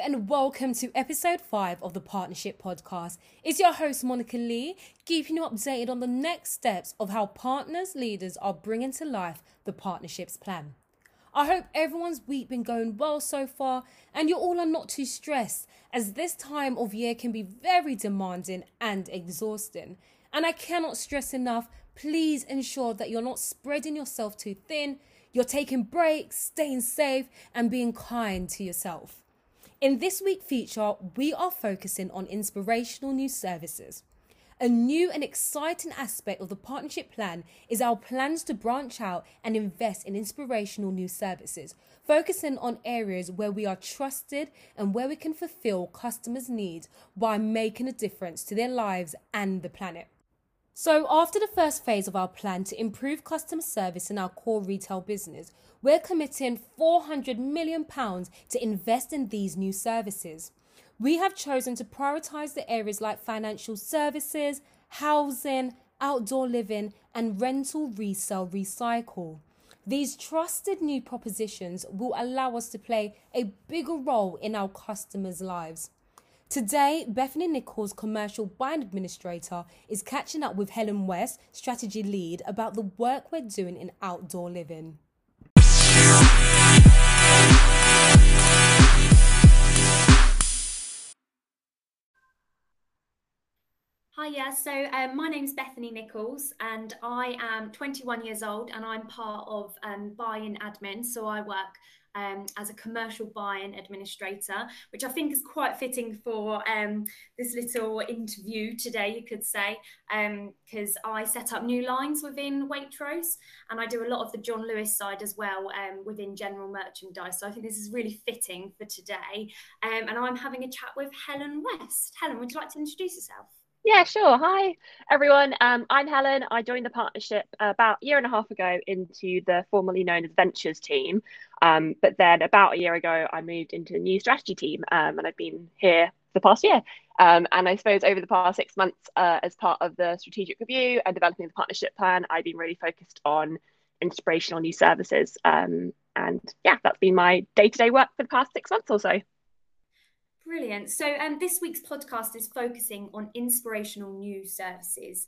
and welcome to episode 5 of the Partnership Podcast. It's your host, Monica Lee, keeping you updated on the next steps of how partners, leaders are bringing to life the Partnerships Plan. I hope everyone's week been going well so far and you all are not too stressed, as this time of year can be very demanding and exhausting. And I cannot stress enough, please ensure that you're not spreading yourself too thin, you're taking breaks, staying safe and being kind to yourself. In this week's feature, we are focusing on inspirational new services. A new and exciting aspect of the partnership plan is our plans to branch out and invest in inspirational new services, focusing on areas where we are trusted and where we can fulfill customers' needs while making a difference to their lives and the planet. So after the first phase of our plan to improve customer service in our core retail business, we're committing £400 million to invest in these new services. We have chosen to prioritise the areas like financial services, housing, outdoor living and rental, resale, recycle. These trusted new propositions will allow us to play a bigger role in our customers' lives. Today, Bethany Nichols, Commercial Buying Administrator, is catching up with Helen West, Strategy Lead, about the work we're doing in outdoor living. Hi, my name's Bethany Nichols and I am 21 years old and I'm part of Buy-in Admin, so I work as a commercial buy-in administrator, which I think is quite fitting for this little interview today, you could say, because I set up new lines within Waitrose and I do a lot of the John Lewis side as well within general merchandise. So I think this is really fitting for today. And I'm having a chat with Helen West. Helen, would you like to introduce yourself? Yeah, sure. Hi, everyone. I'm Helen. I joined the partnership about a year and a half ago into the formerly known as Ventures team. But then about a year ago, I moved into a new strategy team and I've been here for the past year. And I suppose over the past 6 months, as part of the strategic review and developing the partnership plan, I've been really focused on inspirational new services. And yeah, that's been my day-to-day work for the past 6 months or so. Brilliant. So this week's podcast is focusing on inspirational new services,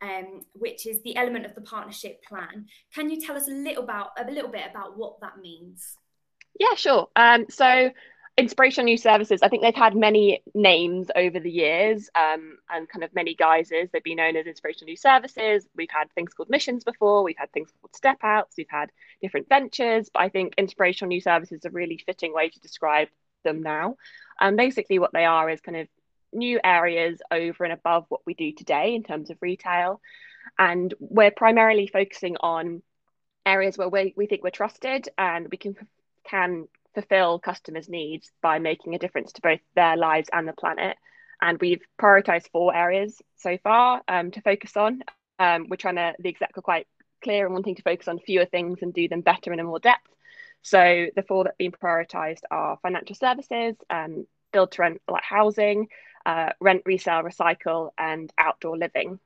which is the element of the partnership plan. Can you tell us a little bit about what that means? Yeah, sure. So inspirational new services, I think they've had many names over the years and kind of many guises. They've been known as inspirational new services. We've had things called missions before. We've had things called step outs. We've had different ventures. But I think inspirational new services is a really fitting way to describe them now. And basically what they are is kind of new areas over and above what we do today in terms of retail. And we're primarily focusing on areas where we think we're trusted and we can fulfill customers' needs by making a difference to both their lives and the planet. And we've prioritized 4 areas so far to focus on. We're trying to, the exec are quite clear and wanting to focus on fewer things and do them better and in more depth. So the 4 that have been prioritised are financial services, build to rent like housing, rent, resale, recycle, and outdoor living.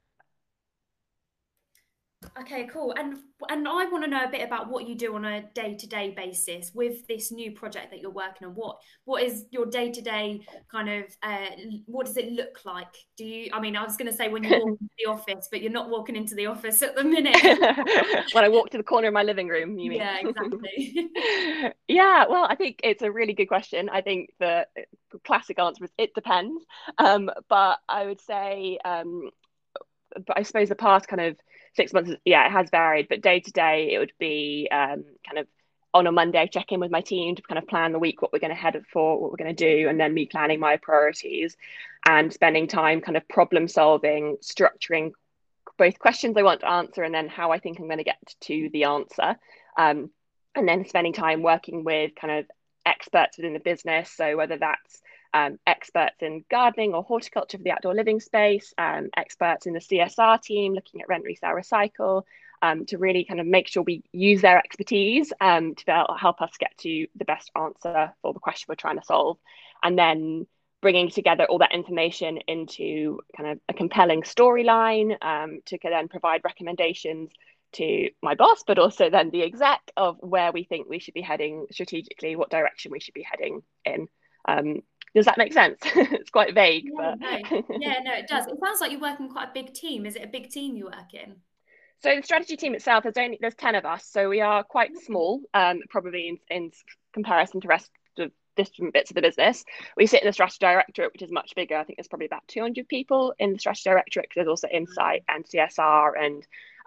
Okay, cool. And I want to know a bit about what you do on a day-to-day basis with this new project that you're working on. What is your day-to-day kind of, what does it look like? I was going to say when you walk into the office, but you're not walking into the office at the minute. When I walk to the corner of my living room, you mean? Yeah, exactly. Yeah, well, I think it's a really good question. I think the classic answer is it depends. But I would say, but I suppose the past kind of 6 months, yeah, it has varied, but day to day, it would be kind of on a Monday, check in with my team to kind of plan the week, what we're going to head for, what we're going to do, and then me planning my priorities and spending time kind of problem solving, structuring both questions I want to answer and then how I think I'm going to get to the answer. And then spending time working with kind of experts within the business. So whether that's experts in gardening or horticulture for the outdoor living space, experts in the CSR team looking at rent, resale, recycle, to really kind of make sure we use their expertise to help us get to the best answer for the question we're trying to solve. And then bringing together all that information into kind of a compelling storyline to then provide recommendations to my boss, but also then the exec of where we think we should be heading strategically, what direction we should be heading in. Does that make sense? It's quite vague, Yeah, but no. Yeah, no, it does. It sounds like you're working quite a big team. Is it a big team you work in? so the strategy team itself, there's 10 of us, so we are quite small, probably in comparison to rest of different bits of the business. We sit in the strategy directorate, which is much bigger. I think there's probably about 200 people in the strategy directorate, because there's also insight and CSR and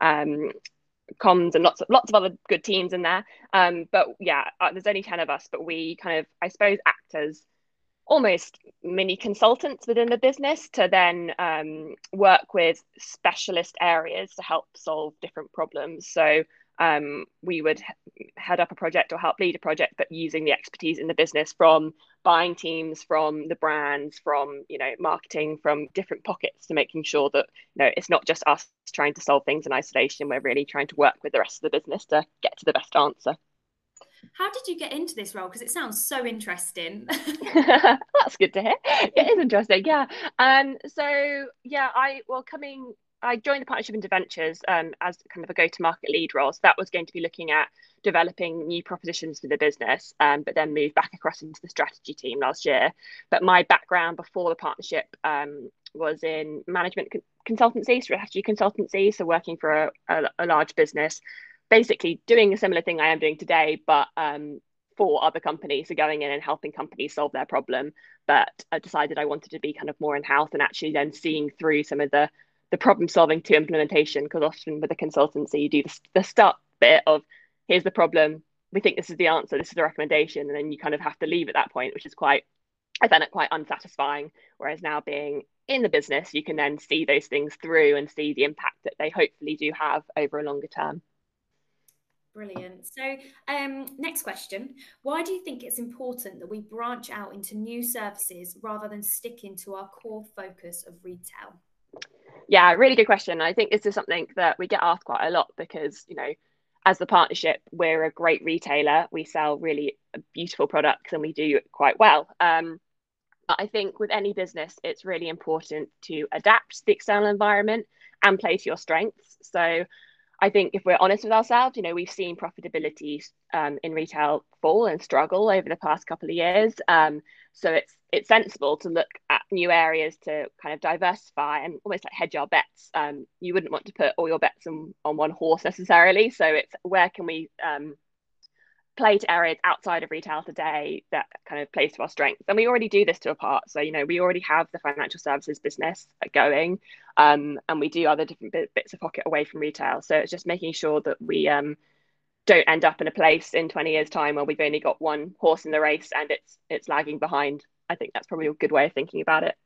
comms and lots of other good teams in there. But yeah, there's only 10 of us, but we kind of, I suppose, act as almost mini consultants within the business to then work with specialist areas to help solve different problems. So we would head up a project or help lead a project, but using the expertise in the business from buying teams, from the brands, from marketing, from different pockets, to making sure that it's not just us trying to solve things in isolation. We're really trying to work with the rest of the business to get to the best answer. How did you get into this role? Because it sounds so interesting. That's good to hear. It is interesting, yeah. So yeah, I joined the partnership into ventures as kind of a go-to-market lead role. So that was going to be looking at developing new propositions for the business, but then moved back across into the strategy team last year. But my background before the partnership was in management consultancy, strategy consultancy, so working for a large business, basically doing a similar thing I am doing today, but for other companies, so going in and helping companies solve their problem. But I decided I wanted to be kind of more in-house and actually then seeing through some of the problem solving to implementation, because often with a consultancy you do the start bit of, here's the problem, we think this is the answer, this is the recommendation, and then you kind of have to leave at that point, which is I found it quite unsatisfying. Whereas now, being in the business, you can then see those things through and see the impact that they hopefully do have over a longer term. Brilliant. So, next question. Why do you think it's important that we branch out into new services rather than sticking to our core focus of retail? Yeah, really good question. I think this is something that we get asked quite a lot because, as the partnership, we're a great retailer. We sell really beautiful products and we do it quite well. But I think with any business, it's really important to adapt to the external environment and play to your strengths. So I think if we're honest with ourselves, we've seen profitability in retail fall and struggle over the past couple of years. So it's sensible to look at new areas to kind of diversify and almost like hedge our bets. You wouldn't want to put all your bets on one horse necessarily. So it's, where can we play to areas outside of retail today that kind of plays to our strengths? And we already do this to a part. So, we already have the financial services business going, and we do other different bits of pocket away from retail. So it's just making sure that we don't end up in a place in 20 years time where we've only got one horse in the race and it's lagging behind. I think that's probably a good way of thinking about it.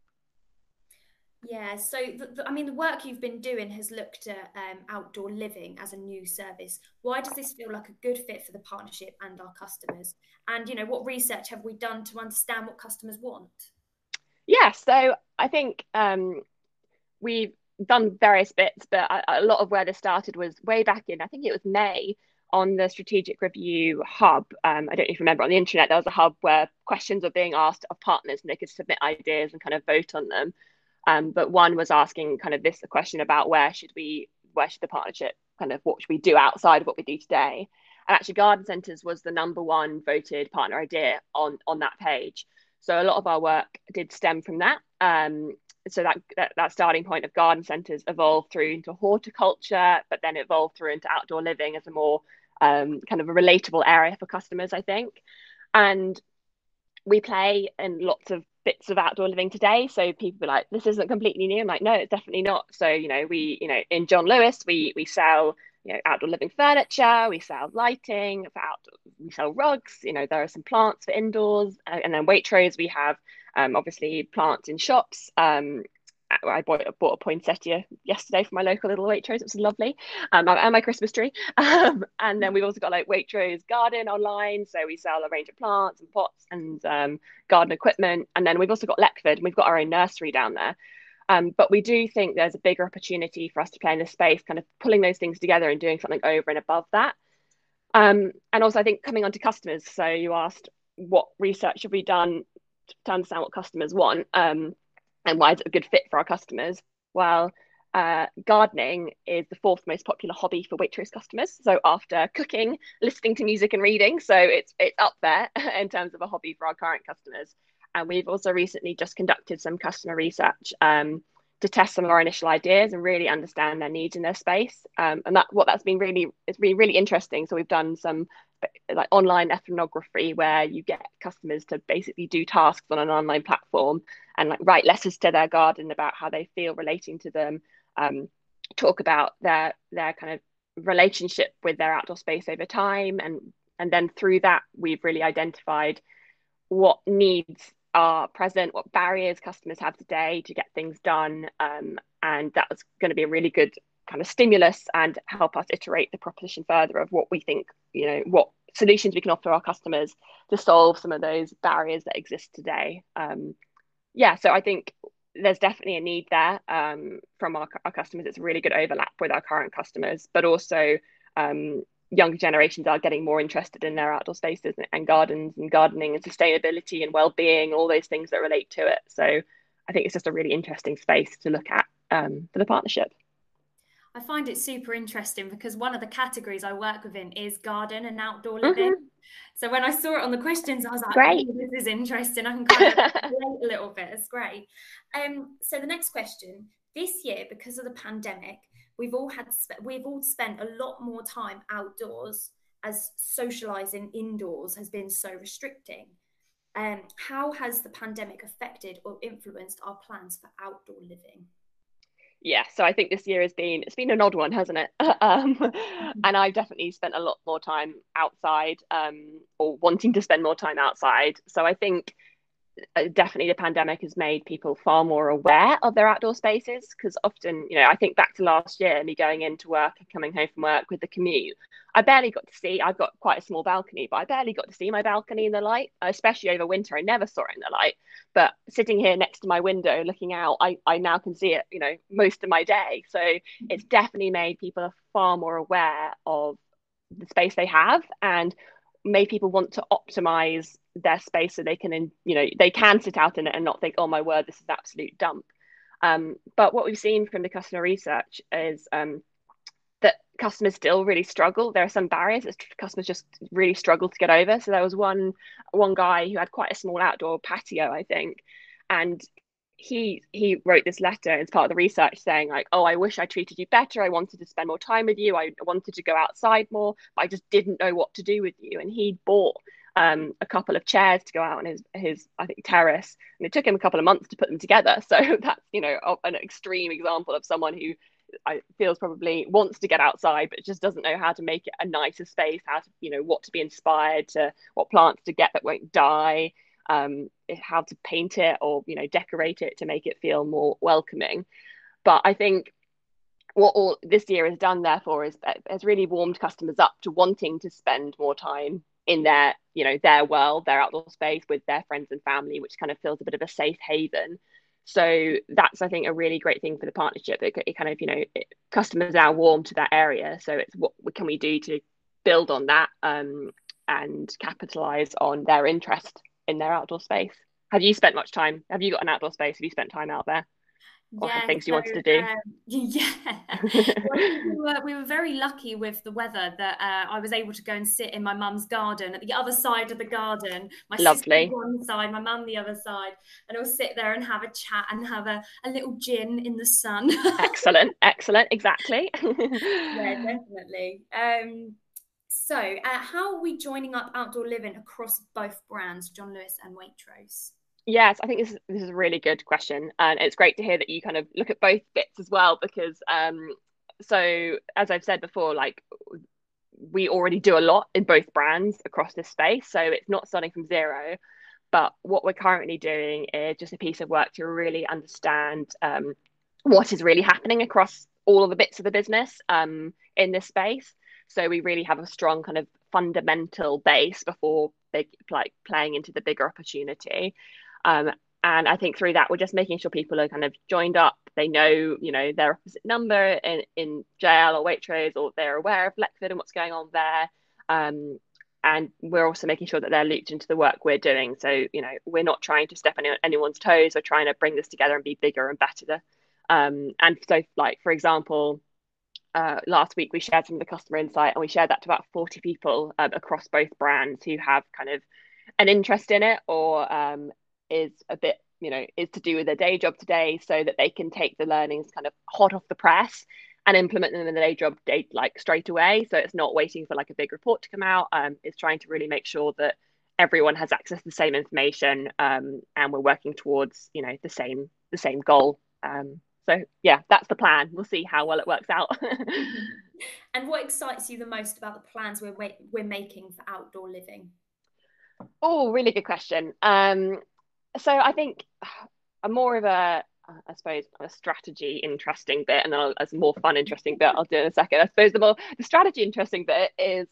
Yeah, so the work you've been doing has looked at outdoor living as a new service. Why does this feel like a good fit for the partnership and our customers? And what research have we done to understand what customers want? Yeah, so I think we've done various bits, but a lot of where this started was way back in, I think it was May, on the Strategic Review hub. I don't know if you remember, on the internet, there was a hub where questions were being asked of partners and they could submit ideas and kind of vote on them. But one was asking kind of a question about where should the partnership kind of, what should we do outside of what we do today? And actually, garden centres was the number one voted partner idea on that page. So a lot of our work did stem from that. So that starting point of garden centres evolved through into horticulture, but then evolved through into outdoor living as a more kind of a relatable area for customers, I think. And we play in lots of bits of outdoor living today. So people are like, this isn't completely new. I'm like, no, it's definitely not. So, we, in John Lewis, we sell, outdoor living furniture, we sell lighting for outdoor, we sell rugs, there are some plants for indoors. And then Waitrose, we have obviously plants in shops. I bought a poinsettia yesterday for my local little Waitrose. It was lovely, and my Christmas tree. And then we've also got like Waitrose Garden online, so we sell a range of plants and pots and garden equipment. And then we've also got Leckford, and we've got our own nursery down there. But we do think there's a bigger opportunity for us to play in this space, kind of pulling those things together and doing something over and above that. And also, I think coming on to customers. So you asked what research have we done to understand what customers want. And why is it a good fit for our customers? Well, gardening is the fourth most popular hobby for Waitrose customers. So after cooking, listening to music and reading, so it's up there in terms of a hobby for our current customers. And we've also recently just conducted some customer research to test some of our initial ideas and really understand their needs in their space. And that's been really interesting. So we've done some like online ethnography where you get customers to basically do tasks on an online platform and like write letters to their garden about how they feel relating to them, talk about their kind of relationship with their outdoor space over time, and then through that we've really identified what needs are present, what barriers customers have today to get things done, and that's going to be a really good kind of stimulus and help us iterate the proposition further of what we think, what solutions we can offer our customers to solve some of those barriers that exist today. So I think there's definitely a need there from our customers. It's a really good overlap with our current customers, but also younger generations are getting more interested in their outdoor spaces and gardens and gardening and sustainability and well-being, all those things that relate to it. So I think it's just a really interesting space to look at for the partnership. I find it super interesting because one of the categories I work within is garden and outdoor living. Mm-hmm. So when I saw it on the questions, I was like, great. Oh, this is interesting. I can kind of relate a little bit. It's great. So the next question, this year, because of the pandemic, we've all spent a lot more time outdoors as socializing indoors has been so restricting. How has the pandemic affected or influenced our plans for outdoor living? Yeah, so I think this year it's been an odd one, hasn't it? And I've definitely spent a lot more time outside, or wanting to spend more time outside. So I think definitely the pandemic has made people far more aware of their outdoor spaces, because often, I think back to last year, me going into work and coming home from work with the commute, I barely got to see. I've got quite a small balcony, but I barely got to see my balcony in the light, especially over winter. I never saw it in the light, but sitting here next to my window looking out, I now can see it, most of my day. So it's definitely made people far more aware of the space they have and made people want to optimize their space so they can, they can sit out in it and not think, oh my word, this is an absolute dump. But what we've seen from the customer research is that customers still really struggle. There are some barriers that customers just really struggle to get over. So there was one guy who had quite a small outdoor patio, I think, and he wrote this letter as part of the research saying like, oh, I wish I treated you better. I wanted to spend more time with you. I wanted to go outside more, but I just didn't know what to do with you. And he bought a couple of chairs to go out on his I think terrace, and it took him a couple of months to put them together. So that's an extreme example of someone who I feels probably wants to get outside but just doesn't know how to make it a nicer space, how to what to be inspired to, what plants to get that won't die, how to paint it or decorate it to make it feel more welcoming. But I think what all this year has done therefore is has really warmed customers up to wanting to spend more time in their their world, their outdoor space with their friends and family, which kind of feels a bit of a safe haven. So that's, I think, a really great thing for the partnership. It kind of customers are warm to that area, so it's what can we do to build on that and capitalize on their interest in their outdoor space. Have you spent much time? Have you got an outdoor space? Have you spent time out there? Or yeah, things you wanted to do? Well, we were very lucky with the weather that I was able to go and sit in my mum's garden at the other side of the garden. My sister one side, my mum the other side, and we'll sit there and have a chat and have a little gin in the sun. Excellent, exactly. Yeah, definitely. So how are we joining up outdoor living across both brands, John Lewis and Waitrose? Yes, I think this is a really good question, and it's great to hear that you kind of look at both bits as well, because so as I've said before, like we already do a lot in both brands across this space, so it's not starting from zero. But what we're currently doing is just a piece of work to really understand what is really happening across all of the bits of the business in this space. So we really have a strong kind of fundamental base before playing into the bigger opportunity. And I think through that, we're just making sure people are kind of joined up. They know, their opposite number in JL or Waitrose, or they're aware of Leckford and what's going on there. And we're also making sure that they're looped into the work we're doing. So, we're not trying to step on anyone's toes. We're trying to bring this together and be bigger and better And so, like, for example, last week we shared some of the customer insight, and we shared that to about 40 people across both brands who have kind of an interest in it, or is a bit, is to do with their day job today, so that they can take the learnings kind of hot off the press and implement them in the day job like straight away. So it's not waiting for like a big report to come out. It's trying to really make sure that everyone has access to the same information, and we're working towards the same goal. So yeah, that's the plan. We'll see how well it works out. And what excites you the most about the plans we're making for outdoor living? Oh, really good question. So I think I'm more of I suppose, a strategy interesting bit, and then as more fun interesting bit, I'll do in a second. I suppose the strategy interesting bit is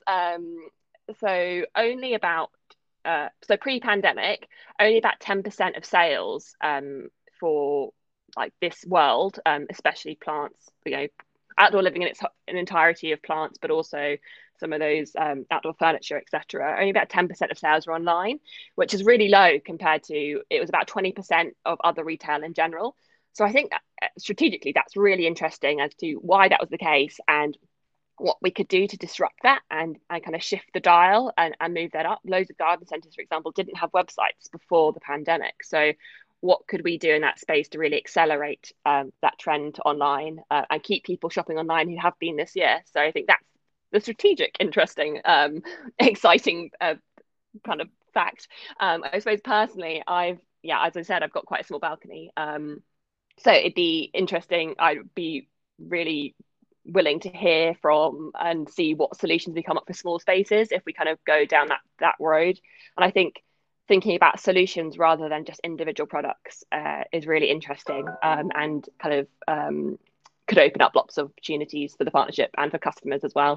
so only about so pre-pandemic, only about 10% of sales for like this world, especially plants, outdoor living in its entirety of plants, but also some of those outdoor furniture, etc. Only about 10% of sales are online, which is really low compared to, it was about 20% of other retail in general. So I think strategically that's really interesting as to why that was the case, and what we could do to disrupt that, and kind of shift the dial and move that up. Loads of garden centres, for example, didn't have websites before the pandemic. So what could we do in that space to really accelerate that trend online, and keep people shopping online who have been this year? So I think that's the strategic, interesting, exciting kind of fact. I suppose personally, as I said, I've got quite a small balcony. So it'd be interesting. I'd be really willing to hear from and see what solutions we come up for small spaces if we kind of go down that road. And I think thinking about solutions rather than just individual products is really interesting, and kind of could open up lots of opportunities for the partnership and for customers as well.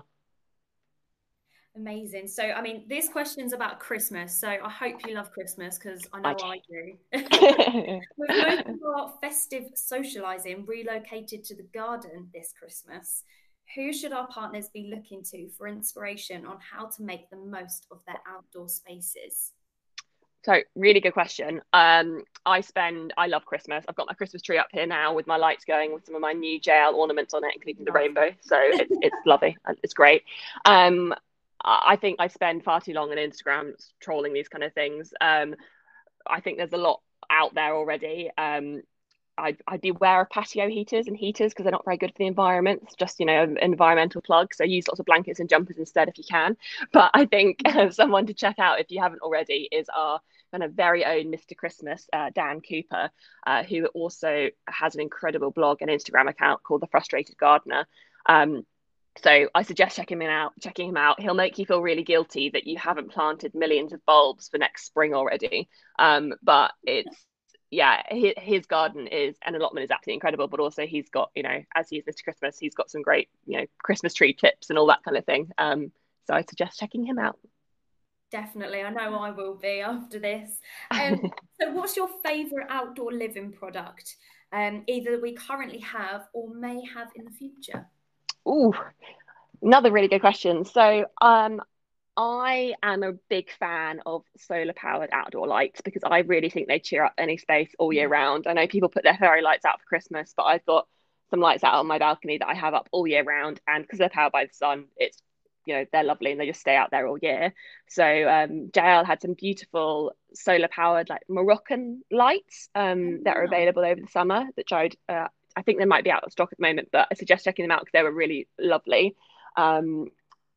Amazing. So, I mean, this question's about Christmas. So I hope you love Christmas, because I know I do. With most of our festive socialising relocated to the garden this Christmas, who should our partners be looking to for inspiration on how to make the most of their outdoor spaces? So really good question. I love Christmas. I've got my Christmas tree up here now with my lights going, with some of my new JL ornaments on it, including the rainbow. So it's lovely. It's great. I think I spend far too long on Instagram trolling these kind of things. I think there's a lot out there already. I'd be aware of patio heaters because they're not very good for the environment. It's just, environmental plug. So use lots of blankets and jumpers instead if you can. But I think someone to check out, if you haven't already, is our kind of very own Mr. Christmas, Dan Cooper, who also has an incredible blog and Instagram account called The Frustrated Gardener. So I suggest checking him out. He'll make you feel really guilty that you haven't planted millions of bulbs for next spring already. But his garden and allotment is absolutely incredible. But also he's got, as he's Mr. Christmas, he's got some great, Christmas tree tips and all that kind of thing. So I suggest checking him out. Definitely. I know I will be after this. So what's your favourite outdoor living product, either that we currently have or may have in the future? Ooh, another really good question. So I am a big fan of solar powered outdoor lights, because I really think they cheer up any space all year round. I know people put their fairy lights out for Christmas, but I've got some lights out on my balcony that I have up all year round, and because they're powered by the sun, it's they're lovely and they just stay out there all year. So JL had some beautiful solar powered like Moroccan lights that are available over the summer, which I think they might be out of stock at the moment, but I suggest checking them out because they were really lovely. And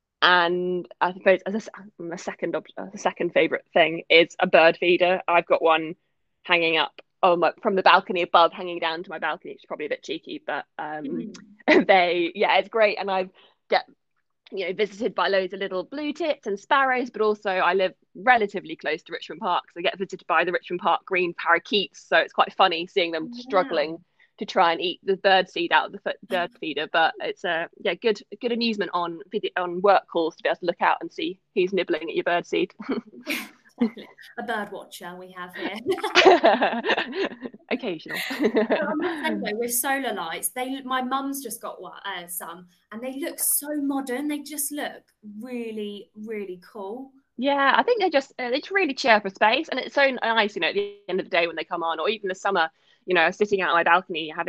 I suppose as a second favorite thing is a bird feeder. I've got one hanging up from the balcony above, hanging down to my balcony. It's probably a bit cheeky, but it's great. And I get visited by loads of little blue tits and sparrows, but also I live relatively close to Richmond Park, so I get visited by the Richmond Park green parakeets. So it's quite funny seeing them struggling to try and eat the bird seed out of the bird feeder. But it's good amusement on work calls to be able to look out and see who's nibbling at your bird seed. A bird watcher we have here. Occasional. Anyway, with solar lights, my mum's just got some, and they look so modern. They just look really, really cool. Yeah, I think they really cheer up a space, and it's so nice, at the end of the day when they come on, or even the summer. I was sitting out on my balcony having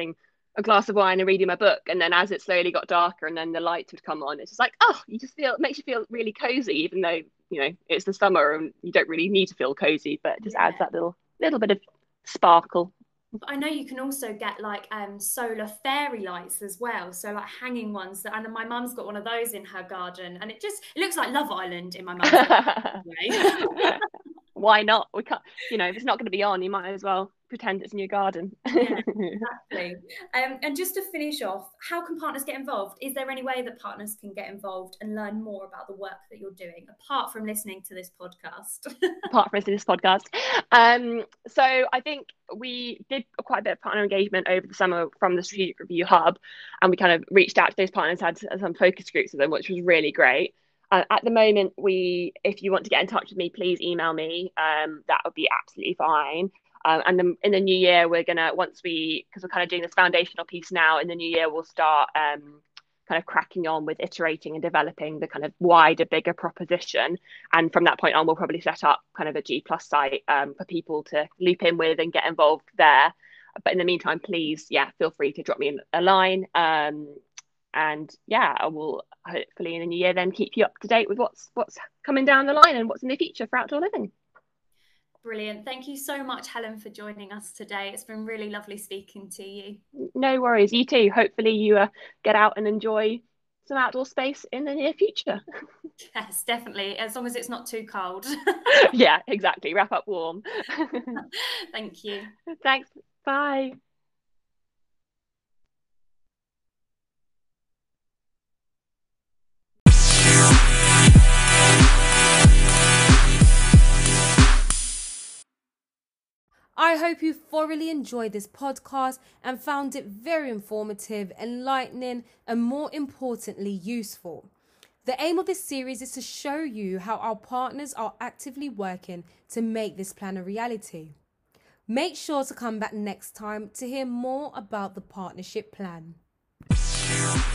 a glass of wine and reading my book, and then as it slowly got darker and then the lights would come on, it's just like, oh, you just feel, it makes you feel really cozy, even though, you know, it's the summer and you don't really need to feel cozy, but it just adds that little bit of sparkle. But I know you can also get like solar fairy lights as well, so like hanging ones that, and my mum's got one of those in her garden, and it looks like Love Island in my mum's way. Why not? We can't, you know, if it's not going to be on, you might as well pretend it's in your garden. Yeah, exactly. And just to finish off, how can partners get involved? Is there any way that partners can get involved and learn more about the work that you're doing, apart from listening to this podcast? Apart from listening to this podcast. So I think we did quite a bit of partner engagement over the summer from the Strategic Review Hub, and we kind of reached out to those partners, had some focus groups with them, which was really great. At the moment, if you want to get in touch with me, please email me. That would be absolutely fine. And then in the new year, because we're kind of doing this foundational piece now, in the new year, we'll start kind of cracking on with iterating and developing the kind of wider, bigger proposition. And from that point on, we'll probably set up kind of a G+ site for people to loop in with and get involved there. But in the meantime, please, feel free to drop me a line. And I will hopefully in the new year then keep you up to date with what's coming down the line and what's in the future for outdoor living. Brilliant. Thank you so much, Helen, for joining us today. It's been really lovely speaking to you. No worries. You too. Hopefully you get out and enjoy some outdoor space in the near future. Yes, definitely. As long as it's not too cold. Yeah, exactly. Wrap up warm. Thank you. Thanks. Bye. I hope you thoroughly enjoyed this podcast and found it very informative, enlightening, and more importantly, useful. The aim of this series is to show you how our partners are actively working to make this plan a reality. Make sure to come back next time to hear more about the partnership plan.